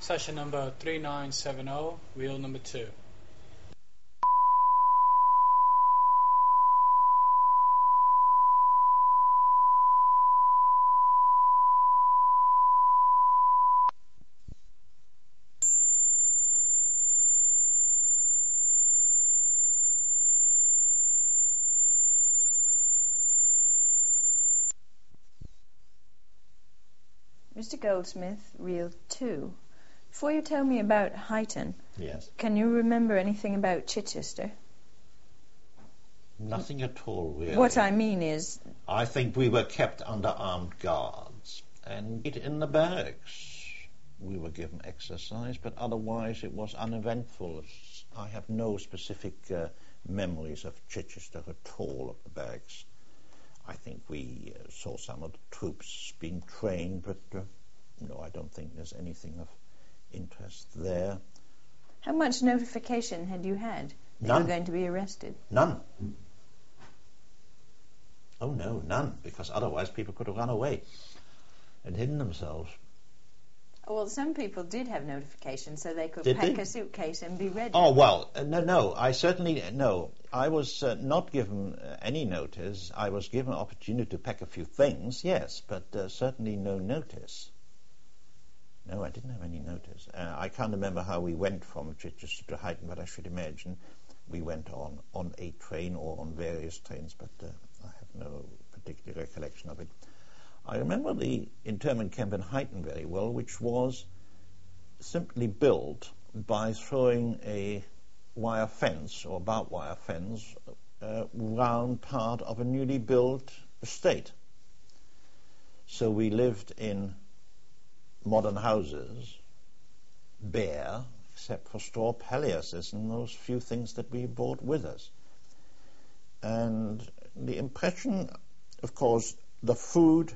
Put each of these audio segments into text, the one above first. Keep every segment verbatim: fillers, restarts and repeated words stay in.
Session number three nine seven zero, wheel number two. Mister Goldsmith, reel two. Before you tell me about Huyton, yes, can you remember anything about Chichester? Nothing at all, really. What I mean is... I think we were kept under armed guards and in the barracks. We were given exercise, but otherwise it was uneventful. I have no specific uh, memories of Chichester at all, of the barracks. I think we uh, saw some of the troops being trained, but uh, no, I don't think there's anything of interest there. How much notification had you had that None. you were going to be arrested? None. Oh no, none, because otherwise people could have run away and hidden themselves. Well, some people did have notification, so they could Did pack they? a suitcase and be ready. Oh, well, uh, no, no, I certainly, no. I was uh, not given uh, any notice. I was given an opportunity to pack a few things, yes, but uh, certainly no notice. No, I didn't have any notice. Uh, I can't remember how we went from Chichester to Huyton, but I should imagine we went on, on a train or on various trains, but uh, I have no particular recollection of it. I remember the internment camp in Huyton very well, which was simply built by throwing a wire fence or barbed wire fence uh, round part of a newly built estate. So we lived in modern houses, bare, except for straw palliasses and those few things that we brought with us. And the impression, of course, the food,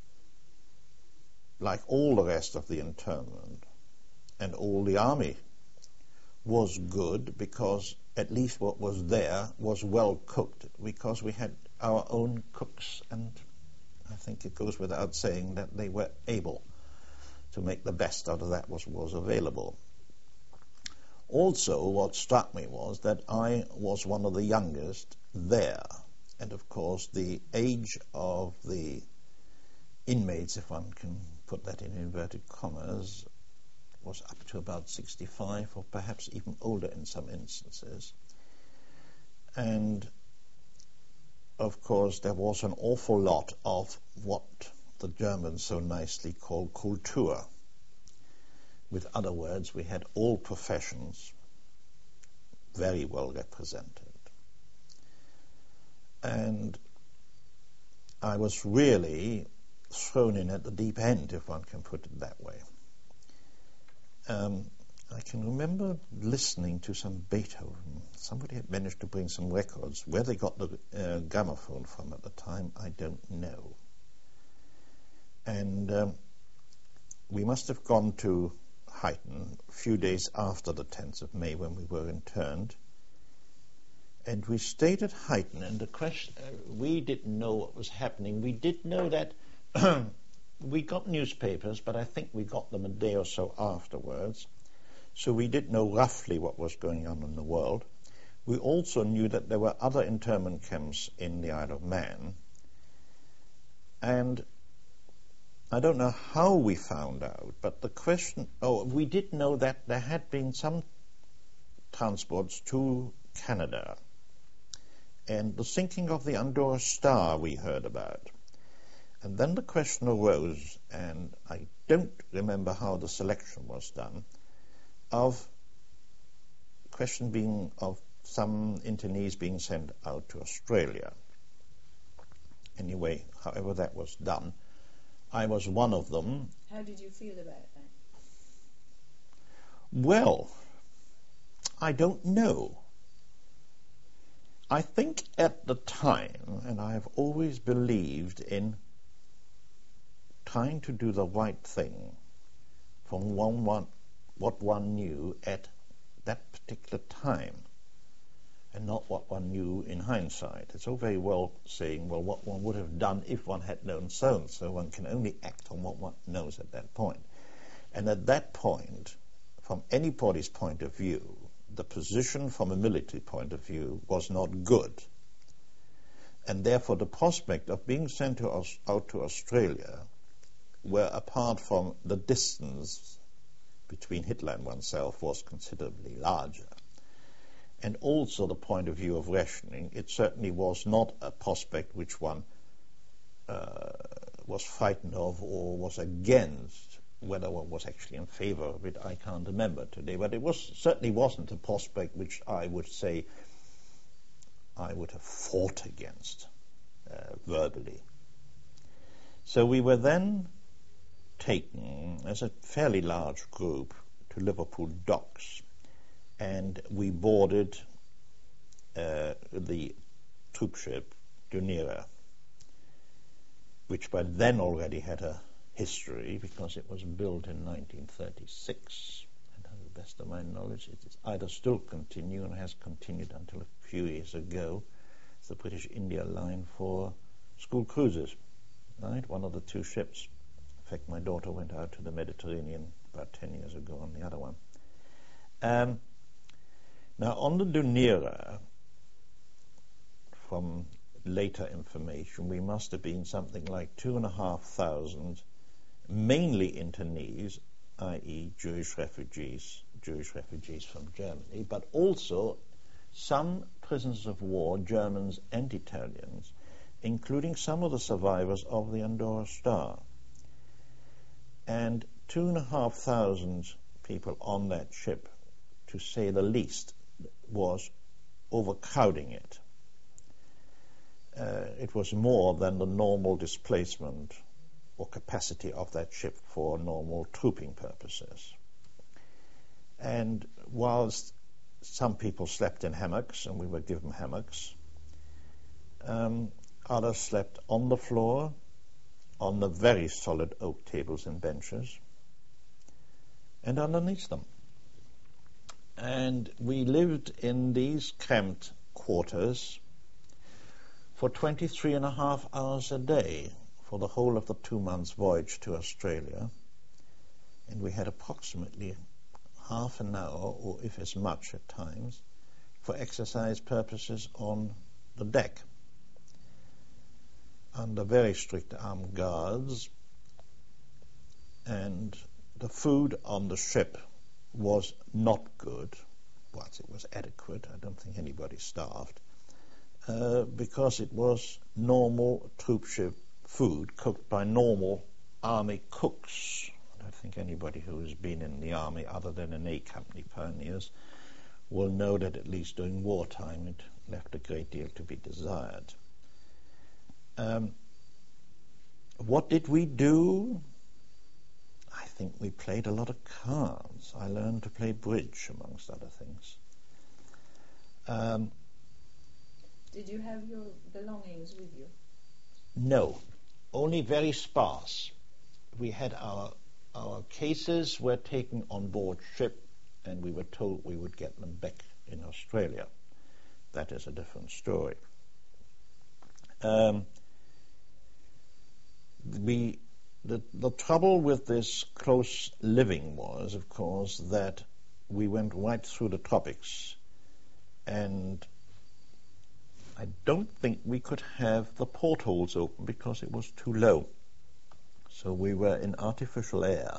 like all the rest of the internment and all the army, was good because at least what was there was well cooked, because we had our own cooks, and I think it goes without saying that they were able to make the best out of that was was available. Also, what struck me was that I was one of the youngest there, and of course the age of the inmates, if one can put that in inverted commas, was up to about sixty-five or perhaps even older in some instances. And of course there was an awful lot of what the Germans so nicely call Kultur. With other words, we had all professions very well represented. And I was really thrown in at the deep end, if one can put it that way. Um, I can remember listening to some Beethoven. Somebody had managed to bring some records. Where they got the uh, gramophone from at the time, I don't know. And um, we must have gone to Huyton a few days after the tenth of May when we were interned. And we stayed at Huyton, and the question, uh, we didn't know what was happening. We did know that we got newspapers, but I think we got them a day or so afterwards. So we did know roughly what was going on in the world. We also knew that there were other internment camps in the Isle of Man. And I don't know how we found out, but the question, oh, we did know that there had been some transports to Canada. And the sinking of the Andorra Star we heard about. And then the question arose, and I don't remember how the selection was done, of question being of some internees being sent out to Australia. Anyway, however that was done, I was one of them. How did you feel about that? Well, I don't know. I think at the time, and I have always believed in trying to do the right thing from one, one, what one knew at that particular time, and not what one knew in hindsight. It's all very well saying, well, what one would have done if one had known so and so. One can only act on what one knows at that point. And at that point, from anybody's point of view, the position from a military point of view was not good. And therefore the prospect of being sent to Aus- out to Australia, where apart from the distance between Hitler and oneself was considerably larger, and also the point of view of rationing, it certainly was not a prospect which one uh, was frightened of or was against. Whether one was actually in favor of it, I can't remember today, but it was certainly wasn't a prospect which I would say I would have fought against uh, verbally. So we were then taken as a fairly large group to Liverpool docks, and we boarded uh, the troop ship Dunera, which by then already had a history because it was built in nineteen thirty-six, and to the best of my knowledge it is either still continuing or has continued until a few years ago. It's the British India Line for school cruises, right? One of the two ships. In fact, my daughter went out to the Mediterranean about ten years ago on the other one. Um, now on the Dunera, from later information, we must have been something like two and a half thousand, mainly internees, that is Jewish refugees, Jewish refugees from Germany, but also some prisoners of war, Germans and Italians, including some of the survivors of the Andorra Star. And two and a half thousand people on that ship, to say the least, was overcrowding it. Uh, it was more than the normal displacement or capacity of that ship for normal trooping purposes. And whilst some people slept in hammocks, and we were given hammocks, um, others slept on the floor, on the very solid oak tables and benches, and underneath them. And we lived in these cramped quarters for twenty-three and a half hours a day for the whole of the two months voyage to Australia, and we had approximately half an hour, or if as much at times, for exercise purposes on the deck, under very strict armed guards, and the food on the ship was not good. Whilst it was adequate, I don't think anybody starved, uh, because it was normal troop ship food cooked by normal army cooks. I don't think anybody who has been in the army other than in A Company pioneers will know that at least during wartime it left a great deal to be desired. Um, what did we do? I think we played a lot of cards. I learned to play bridge, amongst other things. Um, Did you have your belongings with you? No, only very sparse. We had our our cases were taken on board ship, and we were told we would get them back in Australia. That is a different story. Um, we the the trouble with this close living was, of course, that we went right through the tropics, and I don't think we could have the portholes open because it was too low. So we were in artificial air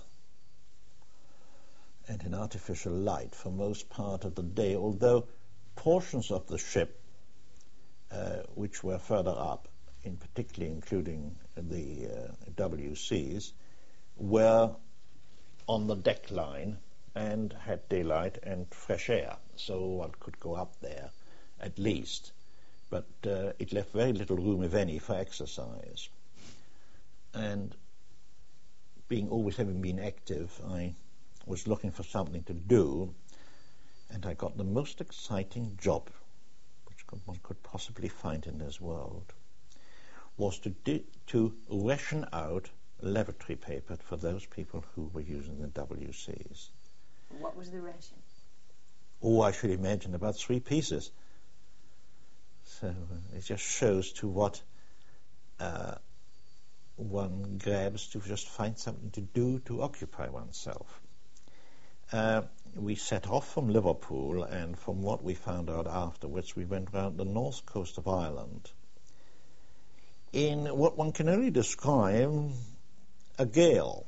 and in artificial light for most part of the day, although portions of the ship, uh, which were further up, in particularly including the uh, W Cs, were on the deck line and had daylight and fresh air, so one could go up there at least. But uh, it left very little room, if any, for exercise. And being always having been active, I was looking for something to do, and I got the most exciting job which could, one could possibly find in this world, was to di- to ration out lavatory paper for those people who were using the W Cs. What was the ration? Oh, I should imagine about three pieces. So uh, it just shows to what uh, one grabs to just find something to do to occupy oneself. Uh, we set off from Liverpool, and from what we found out afterwards, we went round the north coast of Ireland in what one can only describe a gale.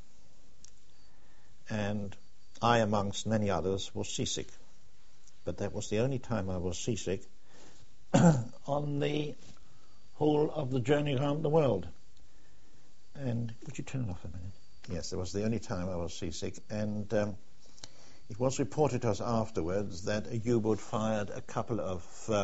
And I, amongst many others, was seasick. But that was the only time I was seasick on the whole of the journey around the world. And would you turn it off a minute? Yes, that was the only time I was seasick. And um, it was reported to us afterwards that a U-boat fired a couple of uh,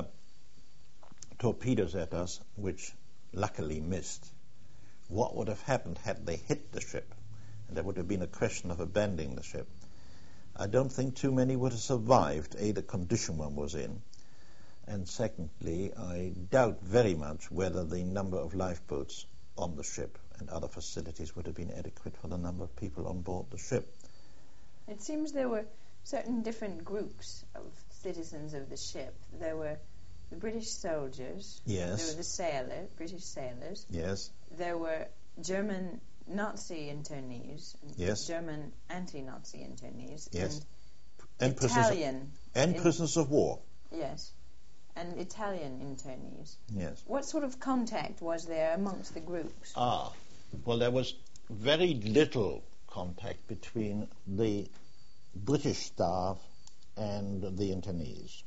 torpedoes at us, which luckily missed. What would have happened had they hit the ship? And there would have been a question of abandoning the ship. I don't think too many would have survived, A, the condition one was in, and secondly, I doubt very much whether the number of lifeboats on the ship and other facilities would have been adequate for the number of people on board the ship. It seems there were certain different groups of citizens of the ship. There were the British soldiers. Yes. There were the sailors, British sailors. Yes. There were German Nazi internees. Yes. German anti-Nazi internees. Yes. And, And prisoners, Italian. and in- prisoners of war. Yes. And Italian internees. Yes. What sort of contact was there amongst the groups? Ah, well, there was very little contact between the British staff and the internees,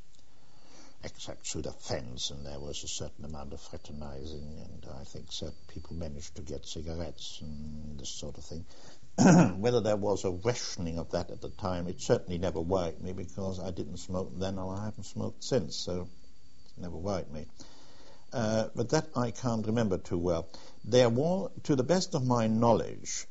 except through the fence, and there was a certain amount of fraternizing, and I think certain people managed to get cigarettes and this sort of thing. Whether there was a rationing of that at the time, it certainly never worried me, because I didn't smoke then and I haven't smoked since, so it never worried me. Uh, but that I can't remember too well. There were, to the best of my knowledge,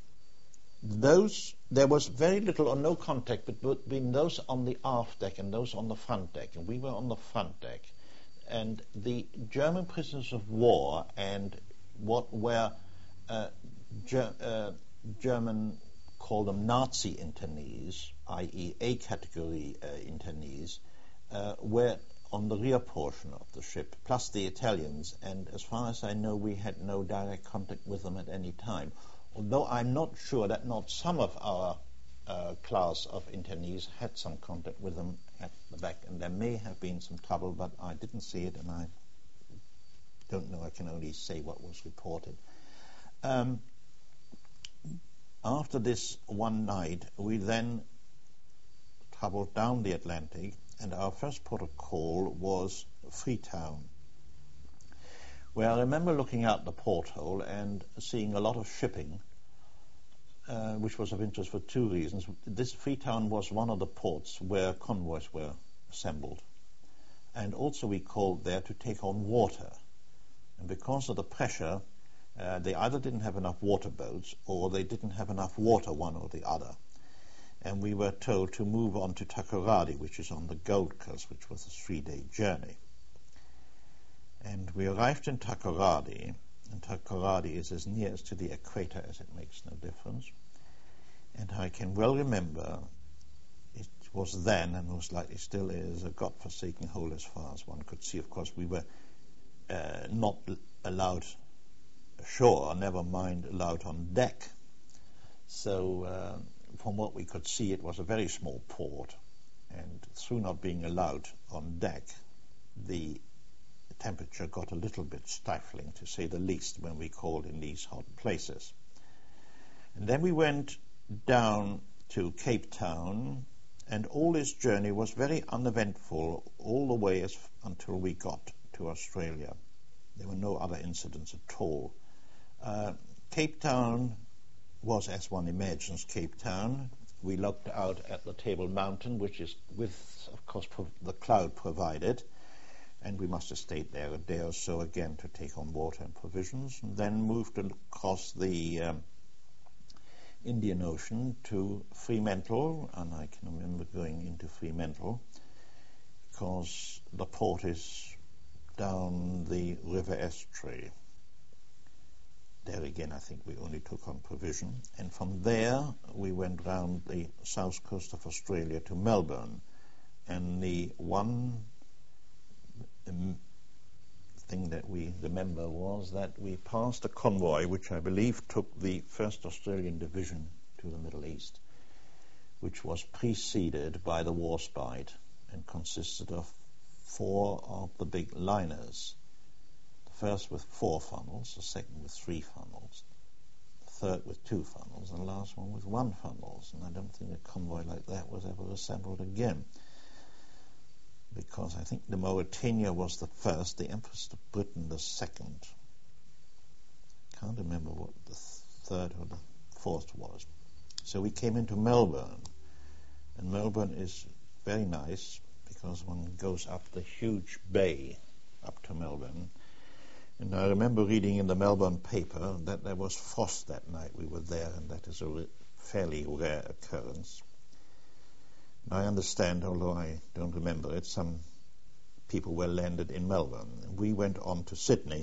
those there was very little or no contact between those on the aft deck and those on the front deck, and we were on the front deck. And the German prisoners of war and what were uh, Ger- uh, German, call them Nazi internees, that is A category uh, internees, uh, were on the rear portion of the ship, plus the Italians, and as far as I know, we had no direct contact with them at any time. Although I'm not sure that not some of our uh, class of internees had some contact with them at the back, and there may have been some trouble, but I didn't see it, and I don't know. I can only say what was reported. Um, after this one night, we then travelled down the Atlantic, and our first port of call was Freetown, where I remember looking out the porthole and seeing a lot of shipping, uh, which was of interest for two reasons. This Freetown was one of the ports where convoys were assembled, and also we called there to take on water. And because of the pressure, uh, they either didn't have enough water boats or they didn't have enough water, one or the other. And we were told to move on to Takoradi, which is on the Gold Coast, which was a three-day journey. And we arrived in Takoradi, and Takoradi is as near as to the equator as it makes no difference. And I can well remember it was then, and most likely still is, a godforsaken hole as far as one could see. Of course, we were uh, not allowed ashore, never mind allowed on deck. So uh, from what we could see, it was a very small port, and through not being allowed on deck, the temperature got a little bit stifling, to say the least, when we called in these hot places. And then we went down to Cape Town, and all this journey was very uneventful all the way as f- until we got to Australia. There were no other incidents at all. Uh, Cape Town was, as one imagines, Cape Town. We looked out at the Table Mountain, which is with, of course, prov- the cloud provided, and we must have stayed there a day or so again to take on water and provisions, and then moved across the um, Indian Ocean to Fremantle, and I can remember going into Fremantle because the port is down the River Estuary. There again, I think we only took on provision, and from there we went round the south coast of Australia to Melbourne, and the one um, thing that we remember was that we passed a convoy which I believe took the first Australian Division to the Middle East, which was preceded by the Warspite and consisted of four of the big liners. The first with four funnels, the second with three funnels, the third with two funnels, and the last one with one funnel. And I don't think a convoy like that was ever assembled again, because I think the Mauretania was the first, the Empress of Britain the second. Can't remember what the third or the fourth was. So we came into Melbourne, and Melbourne is very nice because one goes up the huge bay up to Melbourne. And I remember reading in the Melbourne paper that there was frost that night we were there, and that is a re- fairly rare occurrence. And I understand, although I don't remember it, some people were landed in Melbourne. We went on to Sydney,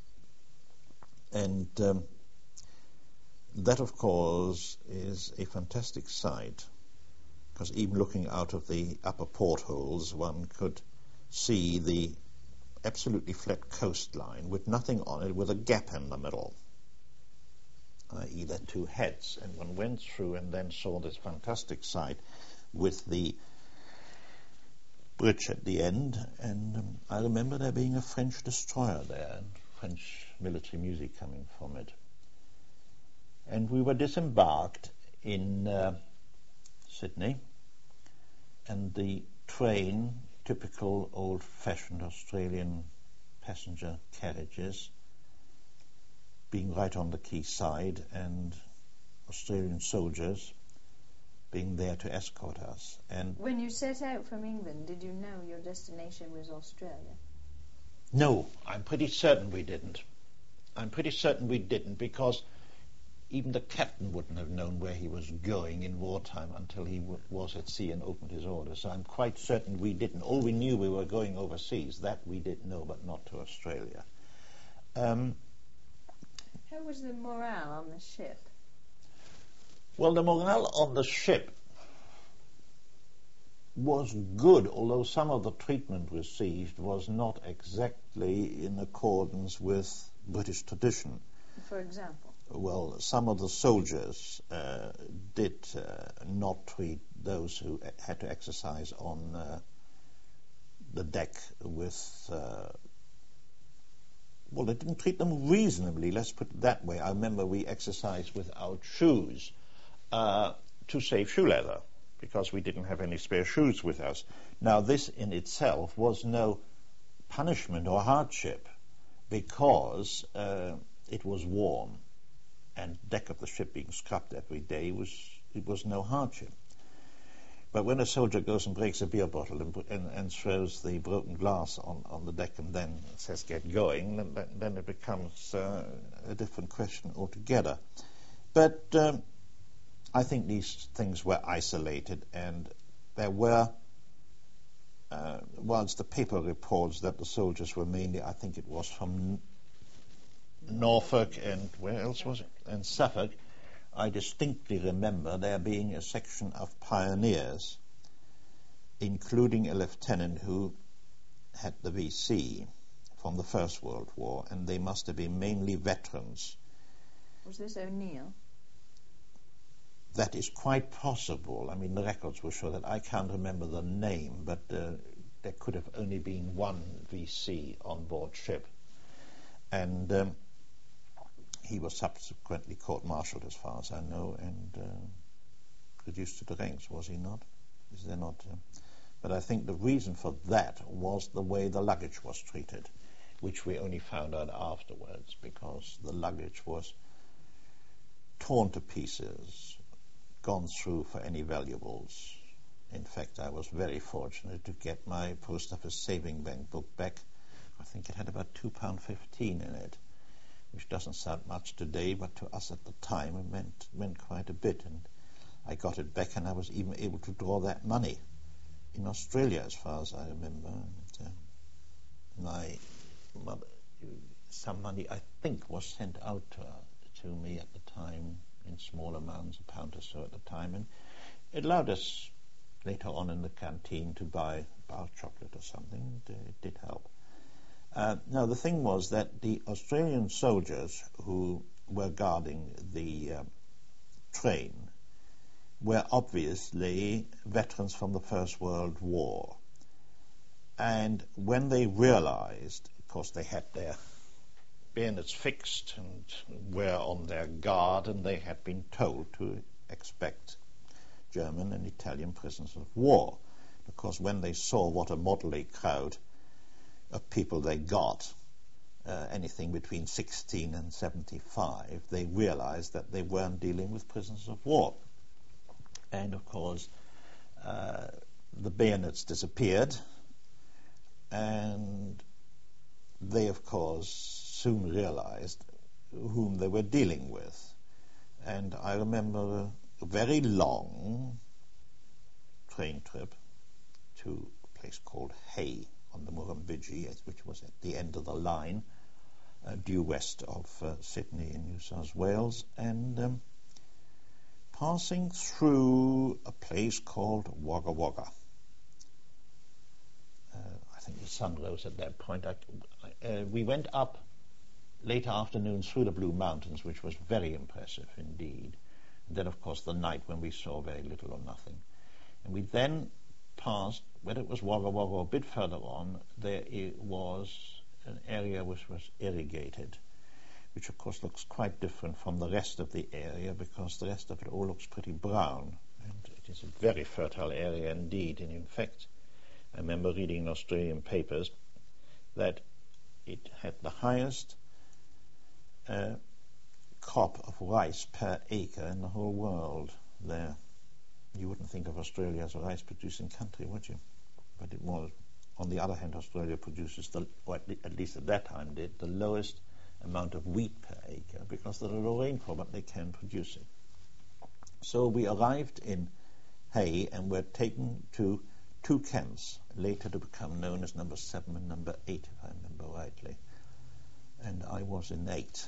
and um, that, of course, is a fantastic sight, because even looking out of the upper portholes, one could see the absolutely flat coastline with nothing on it, with a gap in the middle, that is the two heads. And one went through and then saw this fantastic sight with the bridge at the end. And um, I remember there being a French destroyer there and French military music coming from it. And we were disembarked in uh, Sydney, and the train, typical old-fashioned Australian passenger carriages, being right on the quayside, and Australian soldiers being there to escort us. And when you set out from England, did you know your destination was Australia? No, I'm pretty certain we didn't. I'm pretty certain we didn't, because even the captain wouldn't have known where he was going in wartime until he w- was at sea and opened his orders. So I'm quite certain we didn't. All we knew we were going overseas. That we did know, but not to Australia. Um, How was the morale on the ship? well, the morale on the ship was good, although some of the treatment received was not exactly in accordance with British tradition. For example? Well, some of the soldiers uh, did uh, not treat those who had to exercise on uh, the deck with, uh, well, they didn't treat them reasonably, let's put it that way. I remember we exercised without shoes uh, to save shoe leather, because we didn't have any spare shoes with us. Now, this in itself was no punishment or hardship, because uh, it was warm, and deck of the ship being scrubbed every day was it was no hardship. But when a soldier goes and breaks a beer bottle and, and, and throws the broken glass on, on the deck and then says get going, then, then it becomes uh, a different question altogether. But um, I think these things were isolated, and there were, uh, whilst the paper reports that the soldiers were mainly, I think it was from Norfolk and where else was it? And Suffolk, I distinctly remember there being a section of pioneers, including a lieutenant who had the V C from the First World War, and they must have been mainly veterans. Was this O'Neill? That is quite possible. I mean, the records will show that. I can't remember the name, but uh, there could have only been one V C on board ship. And um, he was subsequently court-martialed, as far as I know, and uh, reduced to the ranks, was he not? Is there not? Uh, but I think the reason for that was the way the luggage was treated, which we only found out afterwards, because the luggage was torn to pieces, gone through for any valuables. In fact, I was very fortunate to get my Post Office Saving Bank book back. I think it had about two pounds fifteen in it, which doesn't sound much today, but to us at the time it meant, meant quite a bit. And I got it back, and I was even able to draw that money in Australia, as far as I remember. And, uh, my mother, some money, I think, was sent out to, uh, to me at the time in small amounts, a pound or so at the time, and it allowed us later on in the canteen to buy bar chocolate or something. It, it did help. Uh, now, the thing was that the Australian soldiers who were guarding the uh, train were obviously veterans from the First World War. And when they realized, of course they had their bayonets fixed and were on their guard, and they had been told to expect German and Italian prisoners of war. Of course, when they saw what a motley crowd of people they got, uh, anything between sixteen and seventy-five, they realized that they weren't dealing with prisoners of war. And of course, uh, the bayonets disappeared, and they, of course, soon realized whom they were dealing with. And I remember a very long train trip to a place called Hay on the Murrumbidgee, which was at the end of the line, uh, due west of uh, Sydney in New South Wales, and um, passing through a place called Wagga Wagga. Uh, I think the sun rose at that point. I, uh, we went up late afternoon through the Blue Mountains, which was very impressive indeed. And then, of course, the night when we saw very little or nothing. And we then passed, whether it was Wagga Wagga or a bit further on, there was an area which was irrigated, which of course looks quite different from the rest of the area, because the rest of it all looks pretty brown. And it is a very fertile area indeed. And in fact, I remember reading in Australian papers that it had the highest uh, crop of rice per acre in the whole world there. You wouldn't think of Australia as a rice-producing country, would you? But it was. On the other hand, Australia produces, the, or at, le- at least at that time did, the lowest amount of wheat per acre, because there is no rainfall, but they can produce it. So we arrived in Hay and were taken to two camps, later to become known as number seven and number eight, if I remember rightly. And I was in eight.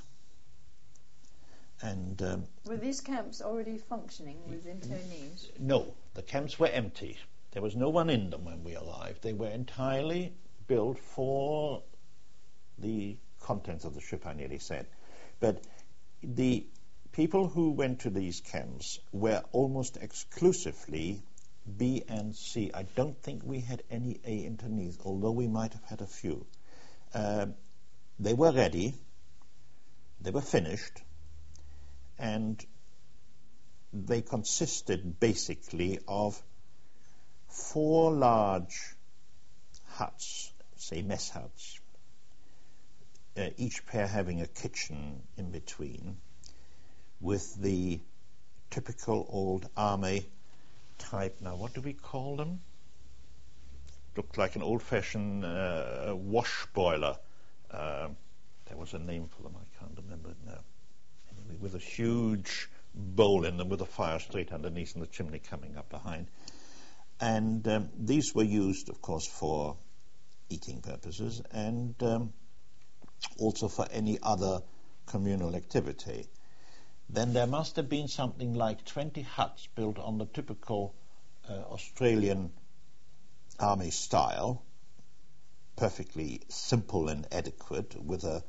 And um, were these camps already functioning with internees? No, the camps were empty. There was no one in them when we arrived. They were entirely built for the contents of the ship, I nearly said. But the people who went to these camps were almost exclusively B and C. I don't think we had any A internees, although we might have had a few. Uh, they were ready. They were finished. And they consisted basically of four large huts, say mess huts, uh, each pair having a kitchen in between, with the typical old army type. Now, what do we call them? Looked like an old-fashioned uh, wash boiler. Uh, there was a name for them. I can't remember it now. With a huge bowl in them with a fire straight underneath and the chimney coming up behind. And um, these were used, of course, for eating purposes and um, also for any other communal activity. Then there must have been something like twenty huts built on the typical uh, Australian army style, perfectly simple and adequate, with a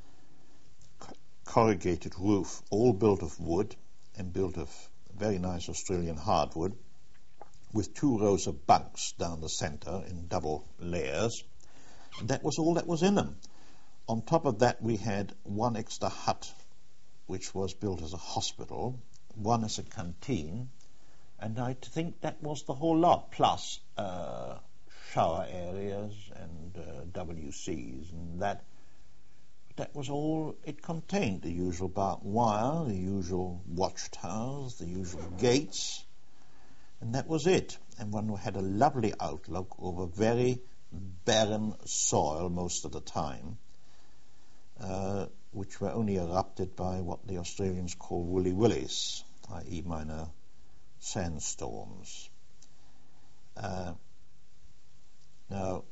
corrugated roof, all built of wood and built of very nice Australian hardwood, with two rows of bunks down the centre in double layers. And that was all that was in them. On top of that, we had one extra hut, which was built as a hospital, one as a canteen, and I think that was the whole lot, plus uh, shower areas and uh, W Cs, and that That was all it contained, the usual barbed wire, the usual watchtowers, the usual gates, and that was it. And one had a lovely outlook over very barren soil most of the time, uh, which were only erupted by what the Australians call woolly willies, that is minor sandstorms. Uh, now,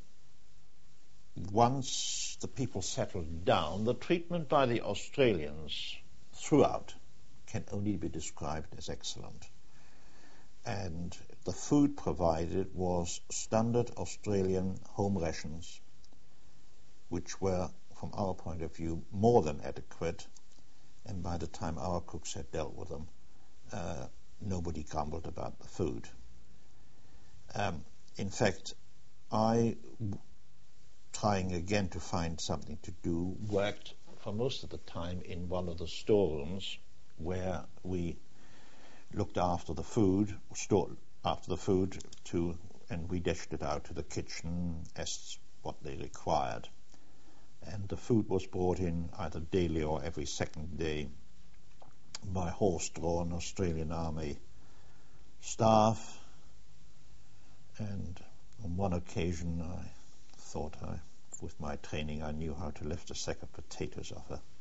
once the people settled down, the treatment by the Australians throughout can only be described as excellent. And the food provided was standard Australian home rations, which were, from our point of view, more than adequate, and by the time our cooks had dealt with them, uh, nobody grumbled about the food. Um, in fact, I, w- trying again to find something to do, worked for most of the time in one of the storerooms where we looked after the food, stored after the food, to, and we dished it out to the kitchen as what they required. And the food was brought in either daily or every second day by horse-drawn Australian Army staff. And on one occasion I thought I, with my training, I knew how to lift a sack of potatoes off a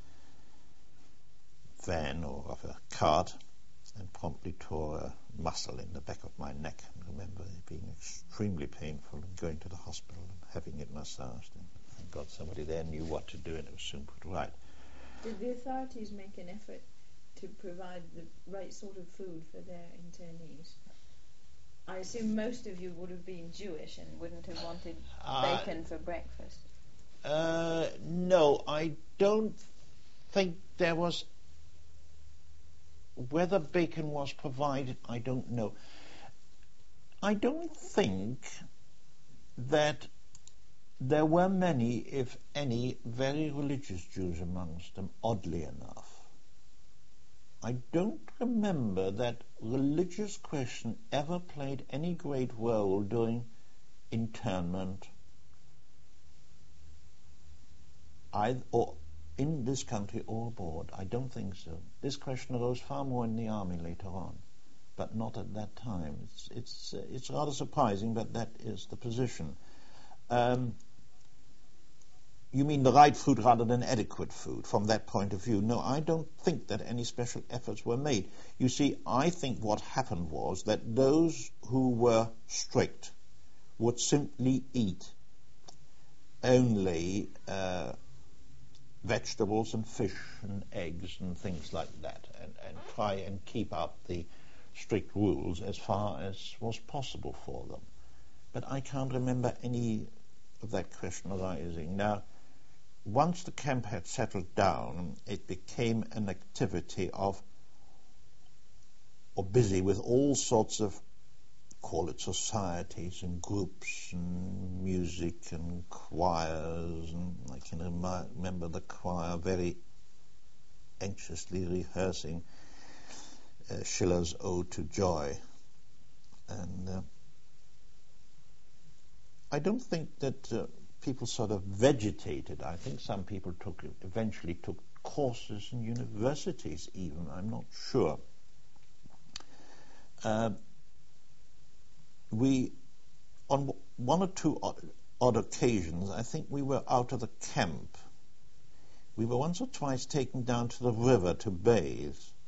van or off a cart, and promptly tore a muscle in the back of my neck. I remember it being extremely painful and going to the hospital and having it massaged. And thank God somebody there knew what to do, and it was soon put right. Did the authorities make an effort to provide the right sort of food for their internees? I assume most of you would have been Jewish and wouldn't have wanted Uh, bacon for breakfast. Uh, no, I don't think there was. Whether bacon was provided, I don't know. I don't think that there were many, if any, very religious Jews amongst them, oddly enough. I don't remember that religious question ever played any great role during internment, either, or in this country or abroad. I don't think so. This question arose far more in the army later on, but not at that time. It's it's uh, it's rather surprising, but that is the position. Um, you mean the right food rather than adequate food from that point of view? No, I don't think that any special efforts were made. You see, I think what happened was that those who were strict would simply eat only uh, vegetables and fish and eggs and things like that, and, and try and keep up the strict rules as far as was possible for them. But I can't remember any of that question arising. Now, once the camp had settled down, it became an activity of, or busy with all sorts of, call it societies and groups and music and choirs, and I can remi- remember the choir very anxiously rehearsing uh, Schiller's Ode to Joy. And uh, I don't think that uh, people sort of vegetated. I think some people took eventually took courses in universities even, I'm not sure. Uh, we, on one or two odd, odd occasions, I think we were out of the camp. We were once or twice taken down to the river to bathe,